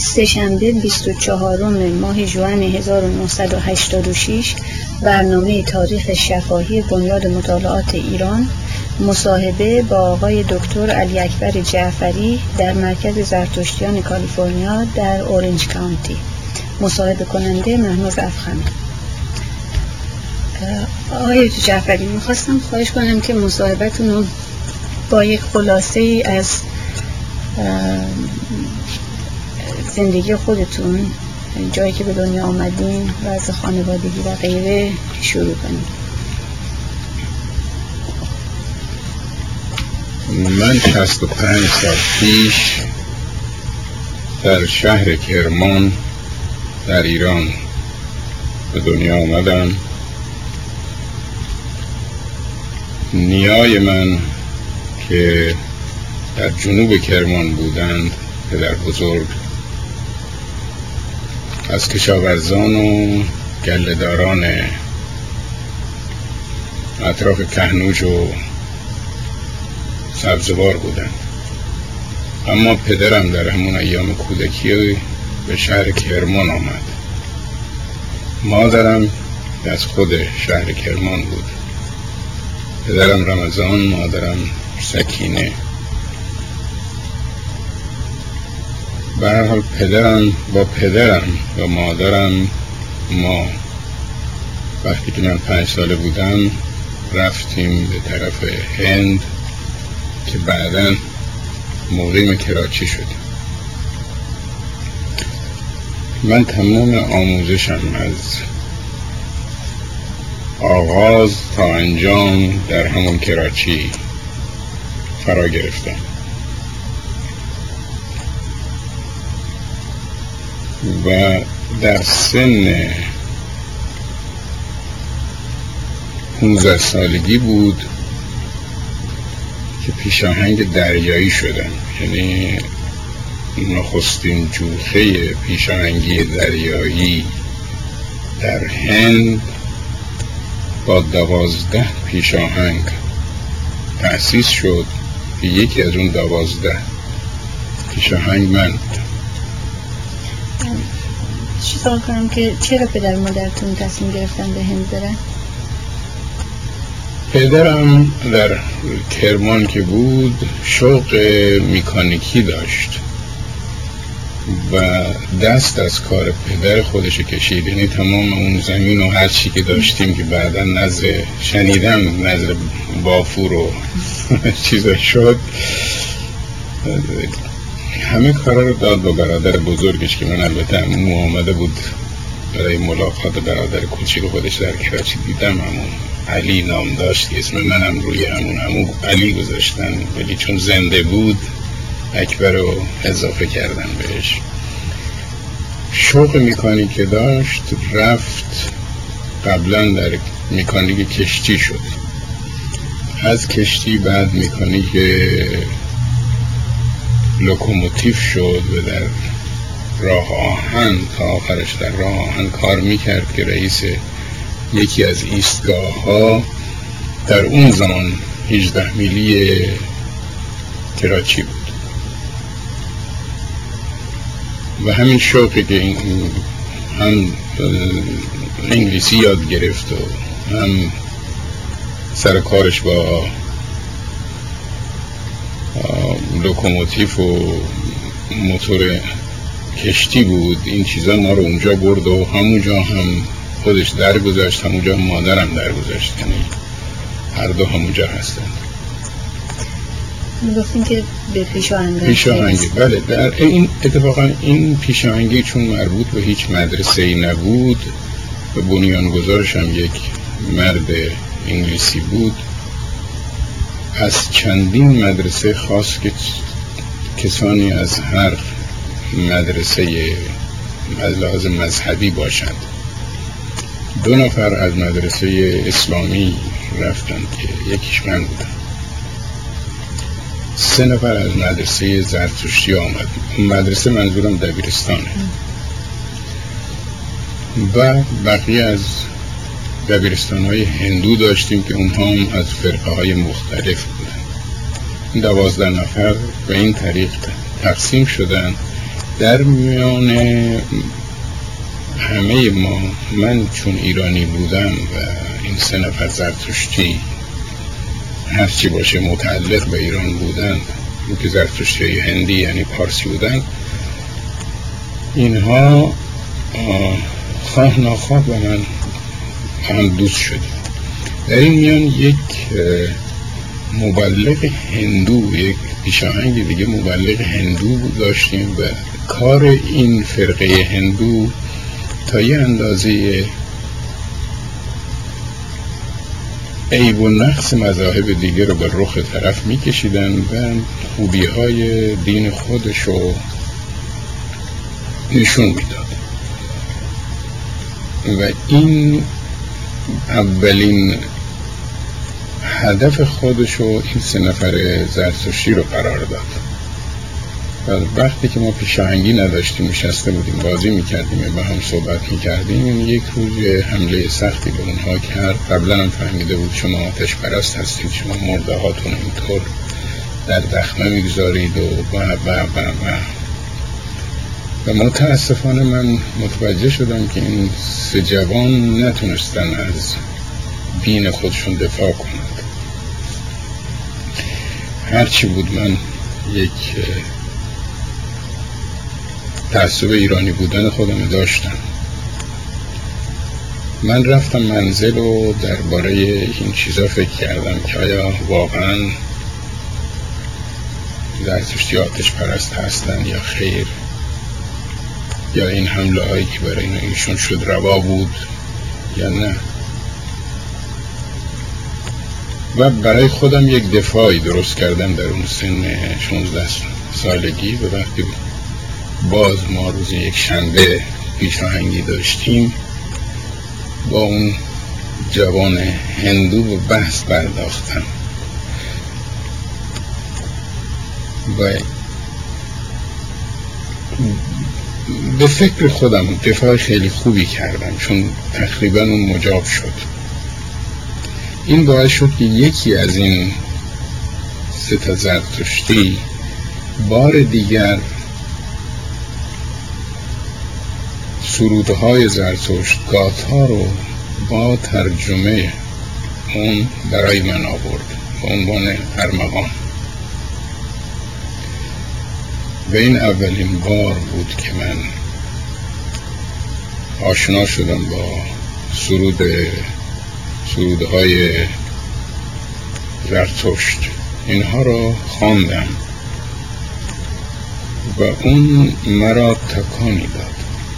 سه‌شنبه 24 ماه ژوئن 1986 برنامه تاریخ شفاهی بنیاد مطالعات ایران، مصاحبه با آقای دکتر علی اکبر جعفری در مرکز زرتشتیان کالیفرنیا در اورنج کانتی. مصاحبه کننده مهناز افخمی. آقای جعفری، میخواستم خواهش کنم که مصاحبتون رو با یک خلاصه ای از زندگی خودتون، جایی که به دنیا آمدین و از خانوادگی و غیره شروع کنیم. من 65 سال پیش در شهر کرمان در ایران به دنیا آمدم. نیای من که در جنوب کرمان بودند، پدر بزرگ، از کشاورزان و گله‌داران اطراف کهنوج و سبزوار بودند. اما پدرم در همون ایام کودکی به شهر کرمان آمد. مادرم از خود شهر کرمان بود. پدرم رمضان، مادرم سکینه. به هر حال پدرم و مادرم، ما وقتی که من 5 ساله بودم رفتیم به طرف هند که بعداً مقیم کراچی شدیم. من تمام آموزشم از آغاز تا انجام در همون کراچی فرا گرفتم و در سن 15 سالگی بود که پیشاهنگ دریایی شدم. یعنی نخستین جوخه پیشاهنگی دریایی در هند با 12 پیشاهنگ تأسیس شد که یکی از اون 12 پیشاهنگ من بود. چی سوال کنم که چرا پدر مادرتون تصمیم گرفتن به هند برن؟ پدرم در کرمان که بود شوق مکانیکی داشت و دست از کار پدر خودش کشید. یعنی تمام اون زمین و هر چی که داشتیم که بعدا شنیدم نظر بافور و چیزا شد، همه کارا رو داد با برادر بزرگش که من البته عمو آمده بود برای ملاقات برادر کوچیک خودش در کراچی. دیدم همون علی نام داشت، اسم منم روی همون عمو علی گذاشتن، ولی چون زنده بود اکبر رو اضافه کردن بهش. شوق مکانیک داشت، رفت قبلا در مکانیک کشتی شد، از کشتی بعد مکانیک لوکوموتیو شد و در راه آهن تا آخرش در راه آهن کار میکرد که رئیس یکی از ایستگاه ها در اون زمان 18 میلی کراچی بود. و همین شوقی که هم انگلیسی یاد گرفت و هم سر کارش با لوکوموتیو و موتور کشتی بود، این چیزا ما رو اونجا برد و همونجا هم خودش درگذاشت، همونجا هم مادرم درگذاشت. یعنی هر دو همونجا هستن. میگفتین که به پیشاهنگی بله، در این اتفاقا این پیشاهنگی چون مربوط به هیچ مدرسه‌ای نبود و بنیانگذارش هم یک مرد انگلیسی بود، از چندین مدرسه خاص که کسانی از هر مدرسه از لحاظ مذهبی باشند. 2 نفر از مدرسه اسلامی رفتند که یکیش من بودم. 3 نفر از مدرسه زرتشتی آمد. مدرسه منظورم دبیرستانه. و بقیه از دبیرستان‌های هندو داشتیم که اونها هم از فرقه‌های مختلف بودن. 12 نفر به این طریق تقسیم شدن در میان همه ما، من چون ایرانی بودم و این 3 نفر زرتشتی هرچی باشه متعلق به ایران بودن، این که زرتشتی هندی یعنی پارسی بودن، اینها خواه ناخواه به من هم دوست شدیم. در این میان یک مبلغ هندو، یک پیشاهنگ دیگه مبلغ هندو داشتیم و کار این فرقه هندو تا یه اندازه عیب و نقص مذاهب دیگه رو به رخ طرف میکشیدن و خوبی های دین خودش رو نشون میداد و این اولین هدف خودش رو این 3 نفر زرتشتی رو قرار داد. و وقتی که ما پیشاهنگی نداشتیم، نشسته بودیم بازی میکردیم یا با هم صحبت میکردیم، یک روز حمله سختی به اونها کرد. قبلا هم فهمیده بود شما آتش پرست هستید، شما مرده هاتون اینطور در دخمه میگذارید و متاسفانه من متوجه شدم که این 3 جوان نتونستن از دین خودشون دفاع کنند. هرچی بود من یک تعصب ایرانی بودن خودم داشتم. من رفتم منزل و درباره این چیزا فکر کردم که آیا واقعا زرتشتی آتش پرست هستن یا خیر، یا این حمله هایی که برای ایشون شد روا بود یا نه. و برای خودم یک دفاعی درست کردم در اون سن 16 سالگی. و وقتی باز ما روز یک شنبه پیشاهنگی داشتیم، با اون جوان هندو به بحث پرداختم و به فکر خودم دفاع خیلی خوبی کردم، چون تقریبا اون مجاب شد. این باعث شد که یکی از این 3 زرتشتی بار دیگر سرودهای زرتشت گاتها رو با ترجمه اون برای من آورد به عنوان ارمغان. و این اولین بار بود که من آشنا شدم با سرودهای زرتشت. اینها رو خواندم و اون مرا تکانی داد.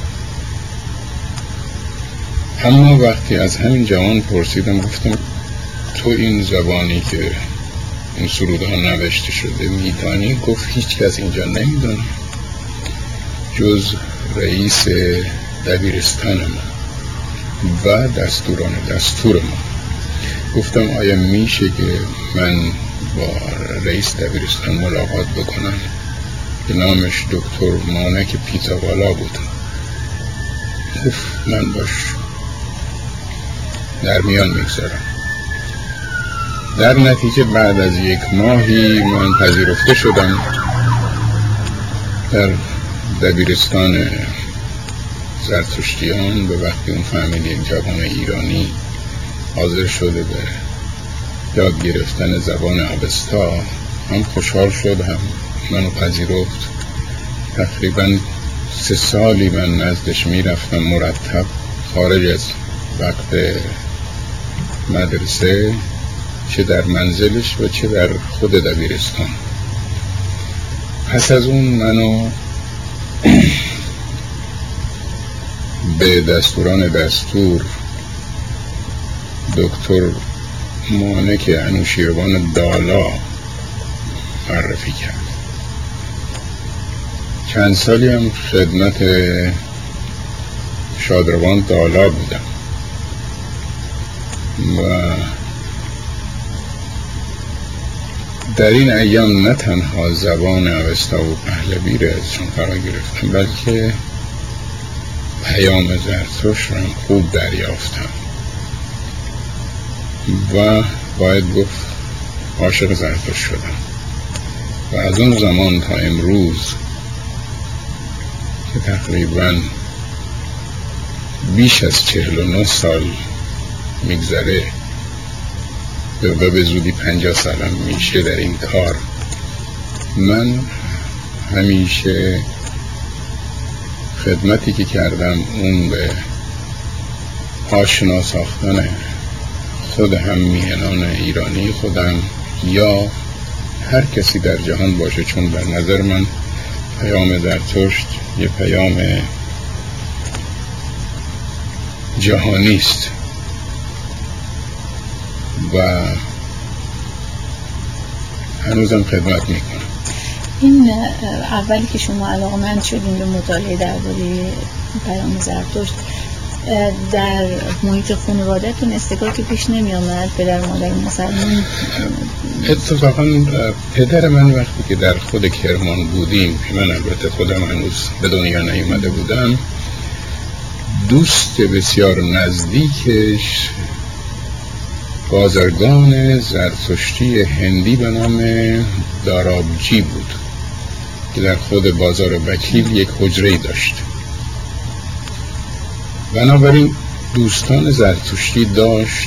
اما وقتی از همین جوان پرسیدم، گفتم تو این زبانی که این سرودها نوشته شده میدانی؟ گفت هیچ کس اینجا نمیدونه جز رئیس دبیرستان ما و دستور ما. گفتم آیا میشه که من با رئیس دبیرستان ملاقات بکنم که نامش دکتر مانک پیتاوالا بود؟ گفت من باش در میان میگذارم. در نتیجه بعد از 1 ماهی من پذیرفته شدم در دبیرستان زرتشتیان. به وقتی اون فهمید این جوان ایرانی حاضر شده به یاد گرفتن زبان اوستا، هم خوشحال شد هم منو پذیرفت. تقریبا 3 سالی من نزدش میرفتم مرتب، خارج از وقت مدرسه، چه در منزلش و چه در خود دبیرستان. پس از اون منو به دستوران دستور دکتر مانک انوشیروان دالا معرفی کرد. چند سالی هم خدمت شادروان دالا بودم و در این ایام نه تنها زبان اوستا و پهلوی را ازشون فرا گرفتم، بلکه پیام زرتشت را هم خوب دریافتم و باید گفت عاشق زرتشت شدم. و از اون زمان تا امروز که تقریبا بیش از 49 سال میگذره و به زودی 50 سالم میشه در این کار، من همیشه خدمتی که کردم اون به آشنا ساختن خود هم میهنان ایرانی خودم یا هر کسی در جهان باشه، چون بر نظر من پیام زرتشت یه پیام جهانی است و هنوزم خدمت میکنم. این اولی که شما علاقه‌مند شدین به مطالعه درباره پیام زرتشت، در محیط خانواده‌تون استکاکی پیش نمی آمد؟ پدر مادر مسلمان؟ اتفاقا پدر من وقتی که در خود کرمان بودیم، من البته خودم هنوز به دنیا نیامده بودم، دوست بسیار نزدیکش بازرگان زرتشتی هندی به نام دارابجی بود که در خود بازار وکیل یک حجره‌ای داشت. بنابراین دوستان زرتشتی داشت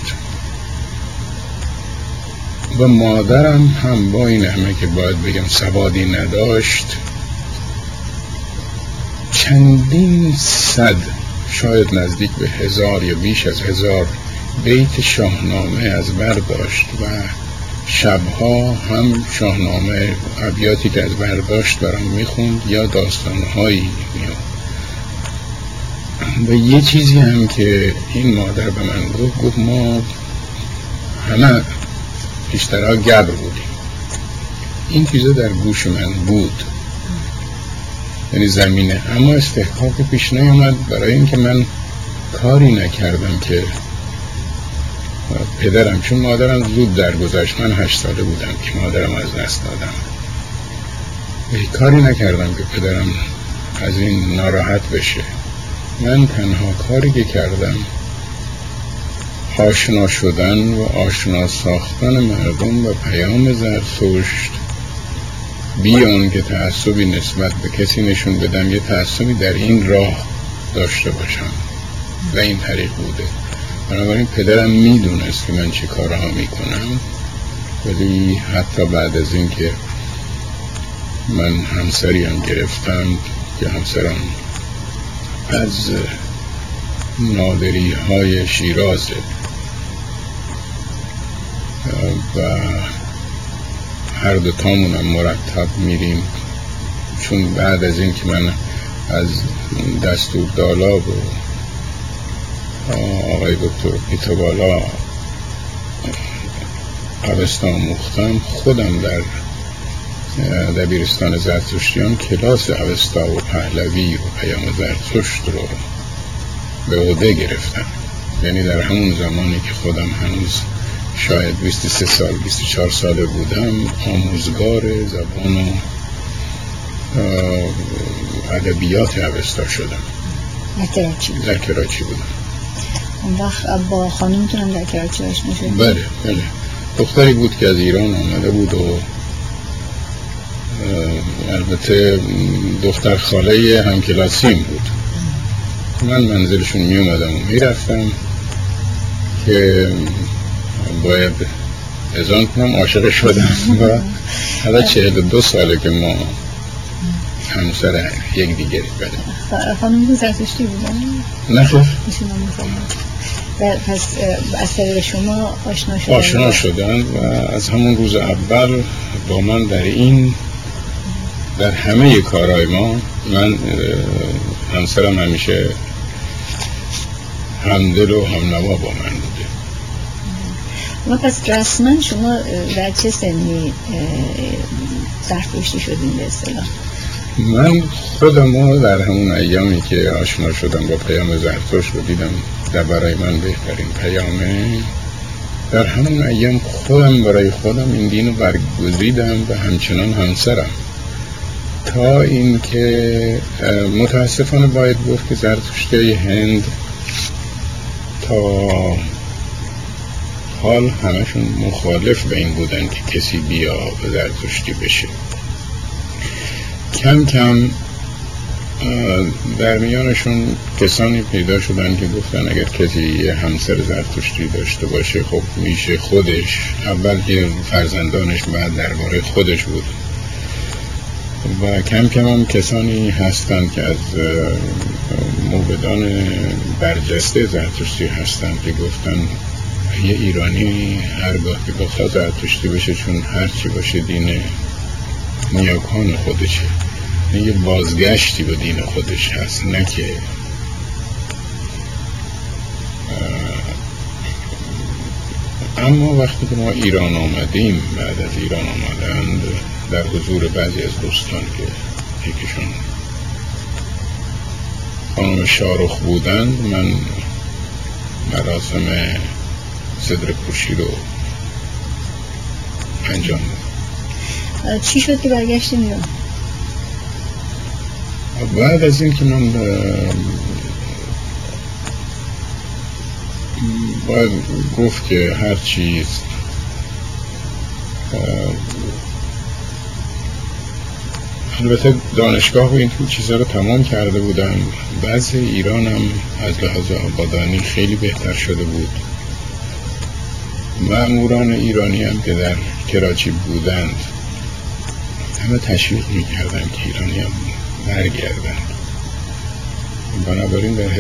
و مادرم هم با این همه که باید بگم سوادی نداشت، چندین صد، شاید نزدیک به 1000 یا بیش از 1000 بیت شاهنامه از بر داشت و شبها هم شاهنامه ابیاتی که از بر داشت برام میخوند یا داستانهایی میاد. و یه چیزی هم که این مادر به من گفت ما همه بیشترها گبر بودیم. این چیزا در گوش من بود، یعنی زمینه، اما استحقاق پیش نیامد برای اینکه من کاری نکردم که پدرم، چون مادرم زود درگذشت، من 8 ساله بودم که مادرم از دست دادم، کاری نکردم که پدرم از این ناراحت بشه. من تنها کاری که کردم آشنا شدن و آشنا ساختن مردم و پیام زرتشت، بیان که تعصبی نسبت به کسی نشون بدم، یه تعصبی در این راه داشته باشم و این طریق بوده. بنابراین پدرم میدونست که من چه کارها میکنم، ولی حتی بعد از این که من همسری هم گرفتم که همسرم از نادری های شیرازه و هر دو تامونم مرتب میریم، چون بعد از این که من از دستور دالاب و آقای دکتر پیتوبالا اوستا آموختم، خودم در دبیرستان زرتشتیان کلاس اوستا و پهلوی و پیام زرتشت رو به عهده گرفتم. یعنی در همون زمانی که خودم هنوز شاید 23 سال 24 ساله بودم، آموزگار زبان و ادبیات اوستا شدم. در کراچی بودم. اون وقت با خانمتونم در کراچی آشنا شدید؟ بله. دختری بود که از ایران آمده بود و البته دختر خاله همکلاسیم بود. من منزلشون می اومدم و می رفتم که باید اذان کنم، عاشق شدم و حالا 42 ساله که ما همسر یک دیگری. بله. خانم زرتشتی بودن؟ نه خب. پس از طریق شما آشنا شدن و از همون روز اول با من در همه کارهای ما، من همسرم همیشه همدل و همنوا با من بوده. و پس رسما شما در چه سنی زرتشتی شدین به اصطلاح؟ من خودم در همون ایامی که آشنا شدم با پیام زرتشت و دیدم در برای من بهترین پیامه، در همون ایام خودم برای خودم این دین رو برگزیدم و همچنان همسرم، تا این که متاسفانه باید گفت که زرتشتی هند تا حال همشون مخالف به این بودن که کسی بیا به زرتشتی بشه. کم کم در میانشون کسانی پیدا شدن که گفتن اگر کسی همسر زرتشتی داشته باشه خب میشه خودش، اول که فرزندانش، بعد درباره خودش بود. و کم کم هم کسانی هستند که از موبدان برجسته زرتشتی هستند که گفتن یه ایرانی هرگاه که بخواد زرتشتی بشه، چون هرچی باشه دین نیاکان خودشه، یه بازگشتی به دین خودش هست، نه که اما وقتی که ما ایران آمدیم، بعد از ایران آمدند در حضور بعضی از دوستان که یکیشون خانم شارخ بودند، من مراسم صدر پوشی رو انجام دادم. چی شد که برگشتیم ایران؟ بعد از این که من باید گفت که هر چیز البته دانشگاه و این چیزها رو تمام کرده بودم. بعضی ایران هم از لحاظ آبادانی خیلی بهتر شده بود. مأموران ایرانی هم که در کراچی بودند همه تشویق می‌کردن که ایرانی هم برگردن. بنابراین در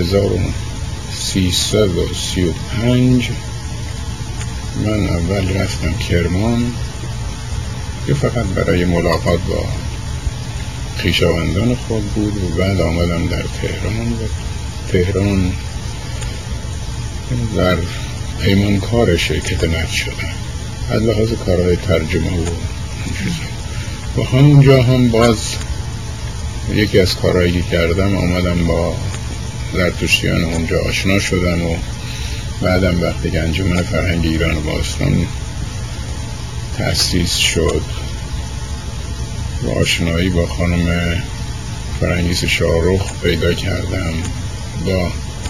1335 من اول رفتم کرمان که فقط برای ملاقات با خویشاوندان خود بود و بعد آمدم در تهران و تهران در پیمانکار شرکت نفت شدم از لحاظ کارهای ترجمه و همونجا هم باز یکی از کارهایی که کردم آمدم با زرتشتیان اونجا آشنا شدم و بعدم وقتی که انجمن فرهنگ ایران و باستان تأسیس شد و آشنایی با خانم فرنگیس شارخ پیدا کردم و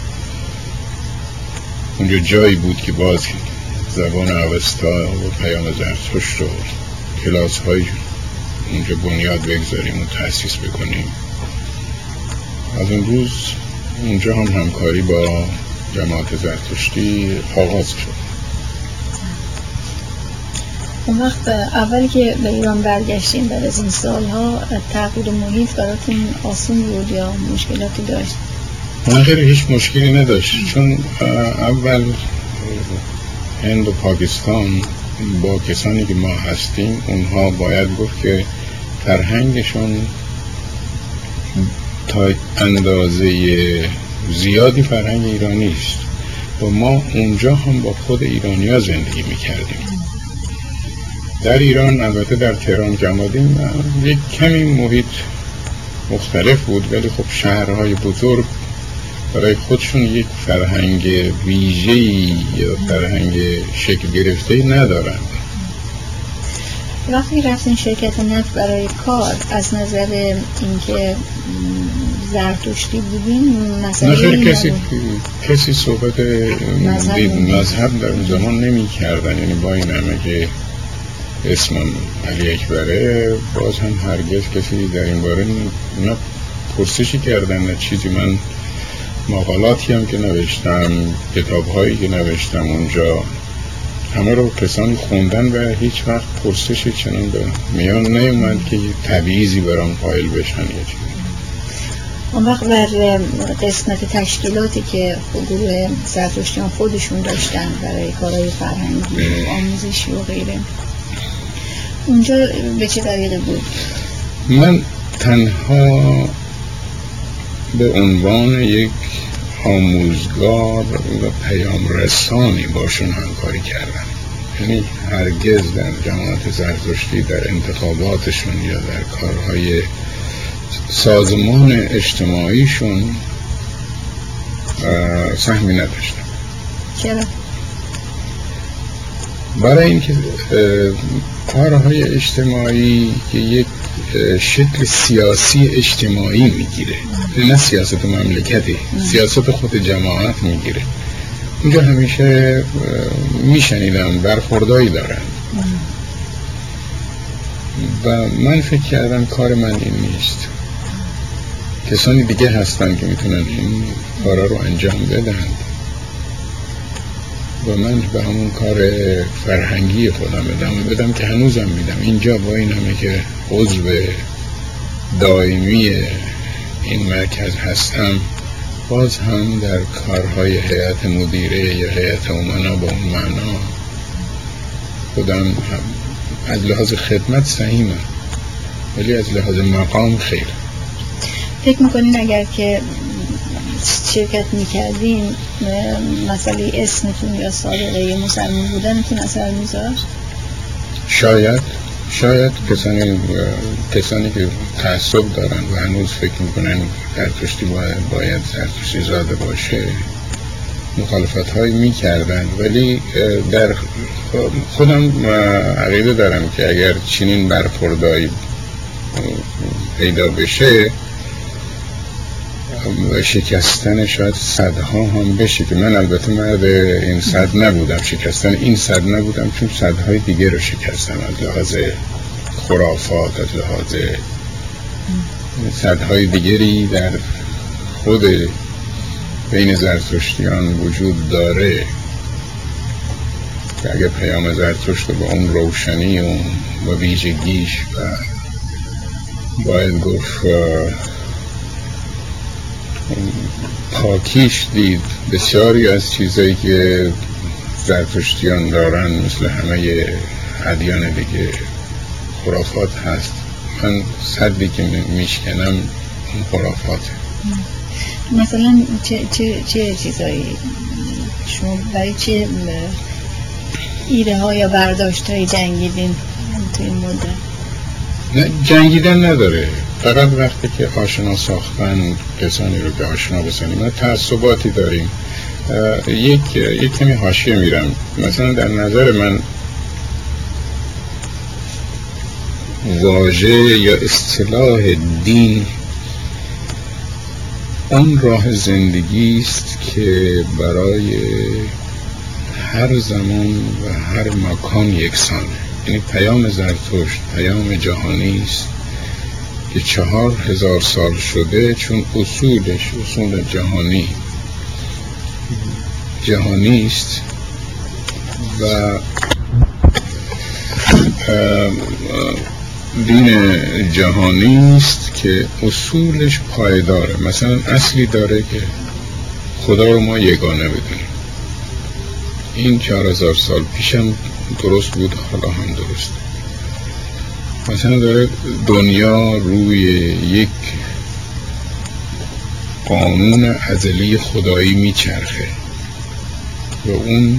اونجا جایی بود که باز زبان اوستا و پیام زرتشت و کلاس های اونجا بنیاد بگذاریم و تأسیس بکنیم. از اون روز اونجا هم همکاری با جماعت زرتشتی آغاز شد. اون وقت اولی که به ایران برگشتیم بعد از این سالها تغییر محیط براتون آسون بود یا مشکلاتی داشت؟ من خیلی هیچ مشکلی نداشت، چون اول هند و پاکستان با کسانی که ما هستیم اونها باید گفت که فرهنگشون تا اندازه زیادی فرهنگ ایرانی است و ما اونجا هم با خود ایرانی ها زندگی میکردیم. در ایران البته در تهران که آمدیم یک کمی محیط مختلف بود، ولی خب شهرهای بزرگ برای خودشون یک فرهنگ ویژه‌ای یا فرهنگ شکل گرفته‌ای ندارند. وقتی رفتین شرکت نفت برای کار از نظر اینکه زرتشتی بودین مسئله کسی صحبت مذهب در اون زمان نمی کردن، یعنی با این همه که اسمم علی اکبره باز هم هرگز کسی در این باره نه پرسشی کردن نه چیزی. من مقالاتی هم که نوشتم، کتاب‌هایی که نوشتم اونجا همه رو کسانی خوندن و هیچ وقت پرسشی چنان به میان نیومد که تبعیضی برام قائل بشن یا چیزی. اون وقت بر قسمت تشکیلاتی که گروه زرتشتیان خودشون داشتن برای کارهای فرهنگی و آموزشی و غیره، اونجا به چه طریقه بود؟ من تنها به عنوان یک آموزگار و پیام رسانی باشون همکاری کردم، یعنی هرگز در جماعت زرتشتی در انتخاباتشون یا در کارهای سازمان اجتماعیشون سهمی نداشتم. چرا؟ برای اینکه کارهای اجتماعی که یک شکل سیاسی اجتماعی میگیره، نه سیاست مملکتی، سیاست خود جماعت میگیره. اونجا همیشه میشنیدم برخوردایی دارن و من فکر کردم کار من این نیست. کسانی دیگه هستن که میتونن این کارا رو انجام بدن و من به همون کار فرهنگی خودم ادامه بدم که هنوزم میدم. اینجا با این همه که عضو دائمی این مرکز هستم، باز هم در کارهای هیئت مدیره یا هیئت امنا با اون معنا خودم از لحاظ خدمت سهیمم، ولی از لحاظ مقام خیر. فکر میکنین اگر که شرکت میکردین مسئله اسمتون یا سابقه مسلمان بودنتون اثر میذاشت؟ شاید کسانی که تعصب دارن و هنوز فکر میکنن زرتشتی باید زرتشتی زاده باشه مخالفت هایی میکردن، ولی در خودم عقیده دارم که اگر چنین برخوردایی پیدا بشه و شکستن شاید صدها هم بشه، که من البته مرد این صد نبودم، شکستن این صد نبودم، چون صدهای دیگه رو شکستم از لحاظ خرافات، از لحاظ صدهای دیگری در خود بین زرتشتیان وجود داره که اگر پیام زرتشت با اون روشنی و ویژگیش و باید گفت پاکیش دید بسیاری از چیزایی که زرتشتیان دارن مثل همه ادیان دیگه خرافات هست. من صدی که میشکنم اون خرافاته. مثلا چه چیزایی شما برای چه ایده ها یا برداشت های جنگیدین توی این مدت؟ نه، جنگیدن نداره، فقط وقتی که آشنا ساختن کسانی رو که آشنا بسنیم. ما تعصباتی داریم. یک کمی حاشیه میرم. مثلا در نظر من واژه یا اصطلاح دین اون راه زندگی است که برای هر زمان و هر مکان یکسانه. یعنی پیام زرتشت پیام جهانی است که 4000 سال شده، چون اصولش اصول جهانی است و دین جهانی است که اصولش پایداره. مثلا اصلی داره که خدا رو ما یگانه بدونیم. این 4000 سال پیشم درست بود، حالا هم درست. مثلا داره دنیا روی یک قانون ازلی خدایی میچرخه و اون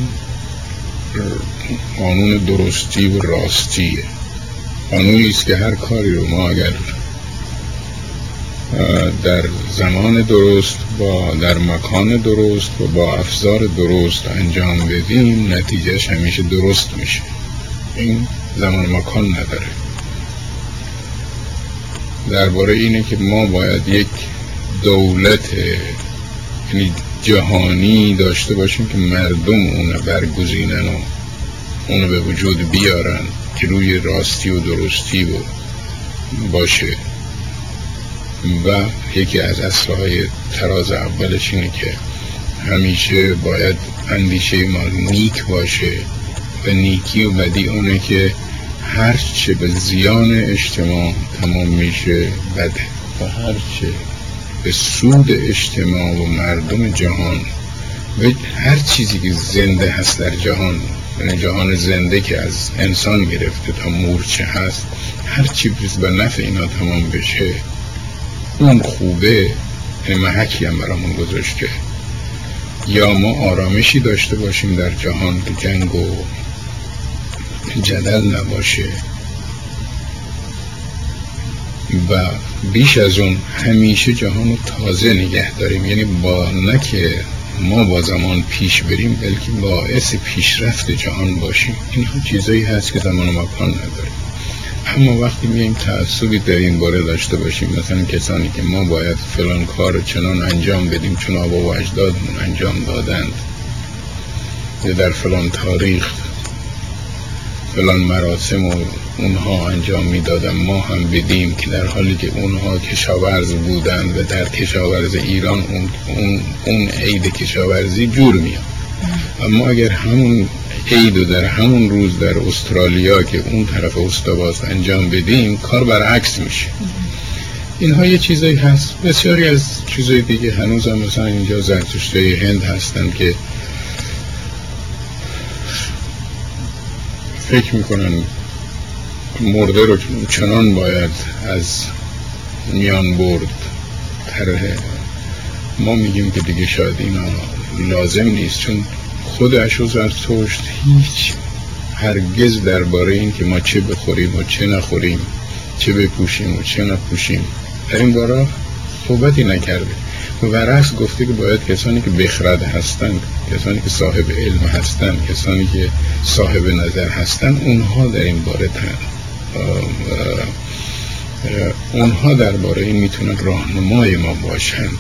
قانون درستی و راستیه. قانونی است که هر کاری رو ما اگر در زمان درست در مکان درست و با افزار درست انجام بدیم، نتیجهش همیشه درست میشه. این زمان مکان نداره. درباره اینه که ما باید یک دولت یعنی جهانی داشته باشیم که مردم اونو برگزینن و اونو به وجود بیارن که روی راستی و درستی باشه. و یکی از اصلهای تراز اولش اینه که همیشه باید اندیشه ما نیک باشه و نیکی و بدی اونه که هرچه به زیان اجتماع تمام میشه بده و هرچه به سود اجتماع و مردم جهان و هر چیزی که زنده هست در جهان، یعنی جهان زنده که از انسان گرفته تا مورچه هست، هر چی به نفع اینا تمام بشه اون خوبه. یعنی محکی هم برامون گذاشته یا ما آرامشی داشته باشیم در جهان که جنگ و جدل نباشه و بیش از اون همیشه جهان رو تازه نگه داریم. یعنی نه که ما با زمان پیش بریم بلکه باعث پیشرفت جهان باشیم. این چیزایی هست که زمان و مکان نداره. اما وقتی میایم تعصبی در این باره داشته باشیم، مثلا کسانی که ما باید فلان کار چنان انجام بدیم چون آبا و اجدادمون انجام دادند یا در فلان تاریخ فلان مراسم و اونها انجام میدادن ما هم بدیم، که در حالی که اونها کشاورز بودن و در کشاورز ایران اون عید کشاورزی جور میاد. اما اگر همون عید و در همون روز در استرالیا که اون طرف استواست انجام بدیم، کار برعکس میشه. اینها یه چیزایی هست. بسیاری از چیزای دیگه هنوز هم مثلا اینجا زرتشتای هند هستن که فکر میکنن مرده رو چنان باید از میان برد. ما میگیم که دیگه شاید اینا لازم نیست، چون خود اشو زرتشت هیچ هرگز درباره این که ما چه بخوریم و چه نخوریم، چه بپوشیم و چه نپوشیم، در این باره صحبتی نکرده. و برعکس گفته که باید کسانی که بخرد هستند، کسانی که صاحب علم هستند، کسانی که صاحب نظر هستند، اونها در این باره اونها درباره این میتونن راهنمای ما باشند.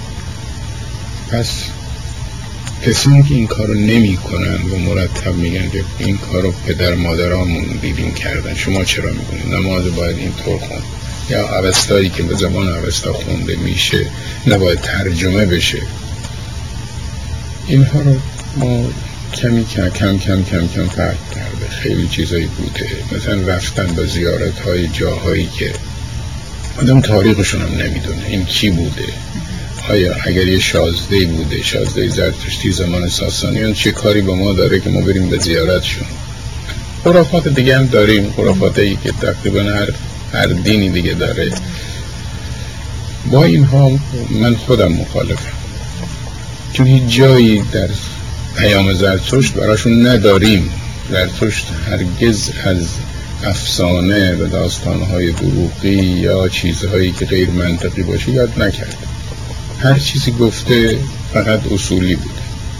پس کسانی که این کارو نمی کنن و مرتب میگن که این کارو پدر مادرامون دیدیم کردن، شما چرا میکنید؟ نماز باید اینطور خوند، یا اوستایی که به زبان اوستا خونده میشه نباید ترجمه بشه. اینها رو ما کم فرق کرده. خیلی چیزایی بوده، مثلا رفتن به زیارت های جاهایی که آدم تاریخشون هم نمیدونه این کی بوده. آیا اگر یه شازده بوده، شازده زرتشتی زمان ساسانیان، چه کاری با ما داره که ما بریم به زیارتشون؟ خرافات دیگه هم داریم، خرافاتی که تقریبا هر دینی دیگه داره. با اینها من خودم مخالفم، چون هیچ جایی در پیام زرتشت براشون نداریم. زرتشت هرگز از افسانه و داستانهای دروغی یا چیزهایی که غیر منطقی باشه یاد نکرده. هر چیزی گفته فقط اصولی بوده.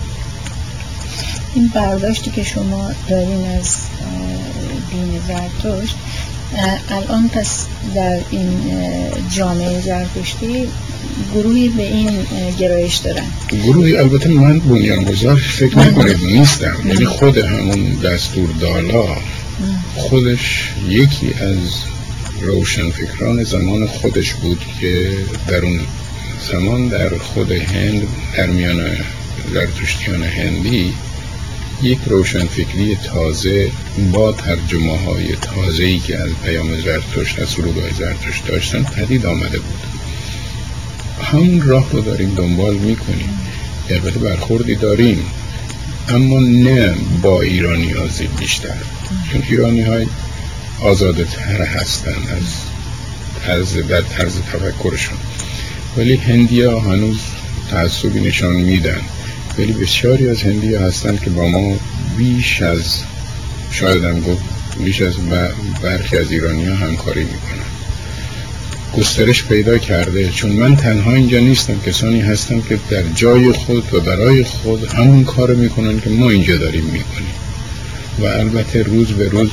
این برداشتی که شما دارین از دین زرتشت الان پس در این جامعه زرتشتی گروهی به این گرایش دارن؟ گروهی البته من بنیانگذار فکر نکنید نیستم، یعنی خود همون دستور دالا خودش یکی از روشنفکران زمان خودش بود که در اون زمان در خود هند، در میان زرتشتیان هندی، یک روشنفکری تازه با ترجمه های تازه‌ای که از پیام زرتشت، از فرودگاه زرتشت داشتن پدید آمده بود. همون راه رو داریم دنبال میکنیم، البته برخوردی داریم، اما نه با ایرانی ها زید بیشتر، چون ایرانی های آزاده تر هستن از طرز تفکرشون، ولی هندی ها هنوز تعصبی نشان میدن. ولی بسیاری از هندی ها هستن که با ما بیش از، شاید هم گفت بیش از برخی از ایرانی ها همکاری میکنن. گسترش پیدا کرده، چون من تنها اینجا نیستم، کسانی هستن که در جای خود و برای خود همون کار میکنن که ما اینجا داریم میکنیم. و البته روز به روز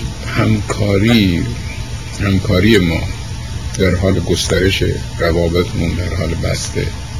همکاری ما در حال گسترش، روابطمون در حال بسته